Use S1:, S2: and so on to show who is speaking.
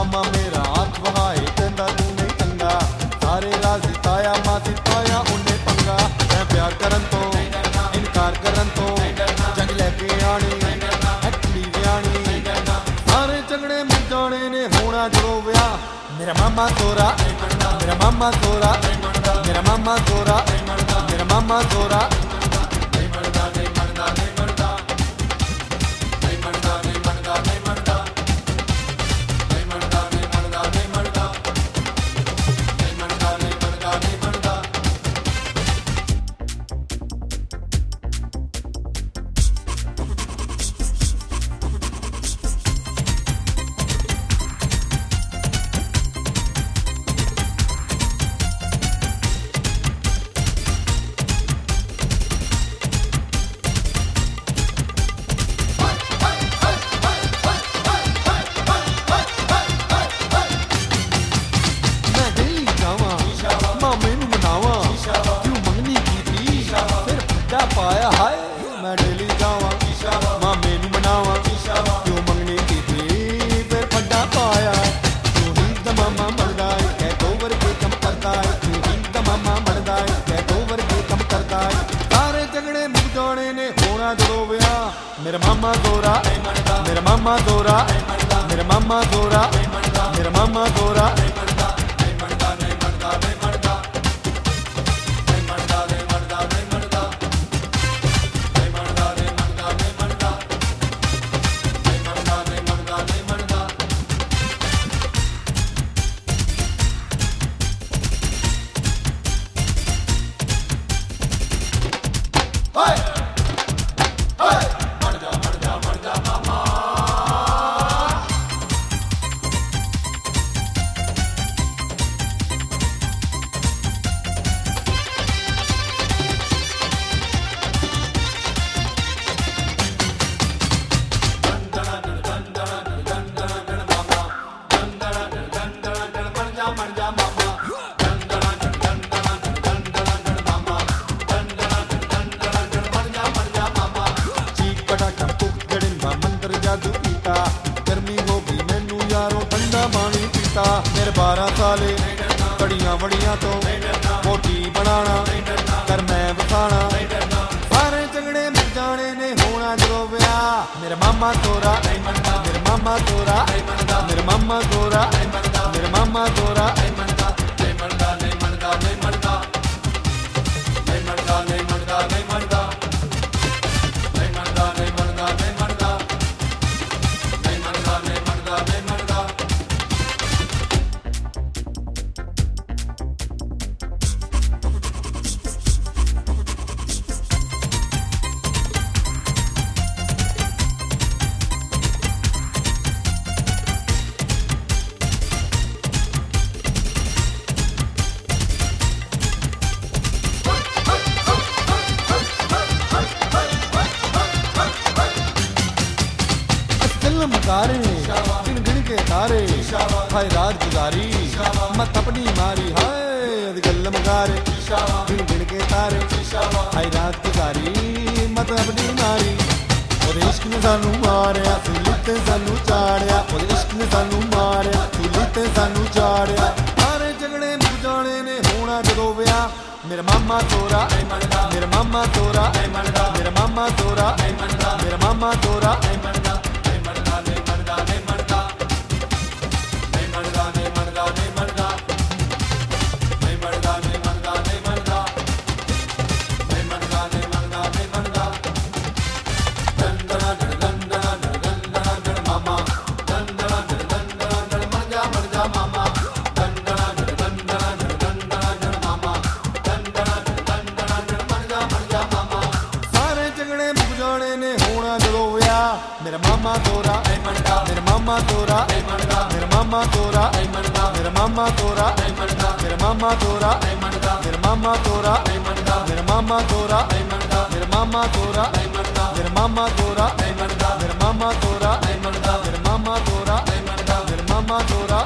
S1: मामा मेरा हाथ बहाए कहता तू नहीं चंगा सारे राजी ताया मासी पाया उन्हें पंगा मैं प्यार करन तो इनकार करन तो जंग लेके आनी है कुड़ी व्यानी सारे झगड़े मुक जाने ने होना जो ब्याह मेरा मामा तोरा मेरा मामा तोरा मेरा मामा तोरा मेरा मामा तोरा पाया हाय मैं डेली जावा मामे नू मनावा क्यों मंगनी की थी फिर फड्डा पाया तू ही द मामा मरदा है कह दो वर्गे कम करता है तू ही द मामा मरदा है कह दो वर्गे कम करता है सारे झगड़े मुक जाने ने होना जो ब्याह मेरा मामा तोरा मेरा मामा तोरा मेरा मामा तोरा मेरा मामा तोरा गर्मी होगी मैनू यारों ठंडा पानी पीता मेरे 12 साले बड़िया बड़िया तो मोटी बनाना कर मैं बसाना सारे झगड़े मिल जाने ने होना जो ब्याह मेरा मामा तोरा मेरे मामा तोरा मेरे मामा तोरा मेरे मामा तोरा मकारे गिन गिन के तारे हाय रात गुजारी मत अपनी मारी हाय गल मकारे गिन गिन के तारे हाय रात गुजारी मत अपनी मारी ओदे इश्क ने सानू मारिया सुली ते सानू चाड़िया ओदे इश्क ने सानू मारिया सुली ते सानू चाड़िया सारे झगड़े मुक जाने ने होना जो ब्याह मेरा मामा तोरा मेरा मामा तोरा मेरा मामा तोरा मेरा मामा तोरा मेरा मामा तोरा मेरा मामा तोरा मेरा मामा तोरा मेरा मामा तोरा मेरा मामा तोरा मेरा मामा तोरा मेरा मामा तोरा मेरा मामा तोरा मेरा मामा तोरा मेरा मामा तोरा मेरा मामा तोरा मेरा मामा तोरा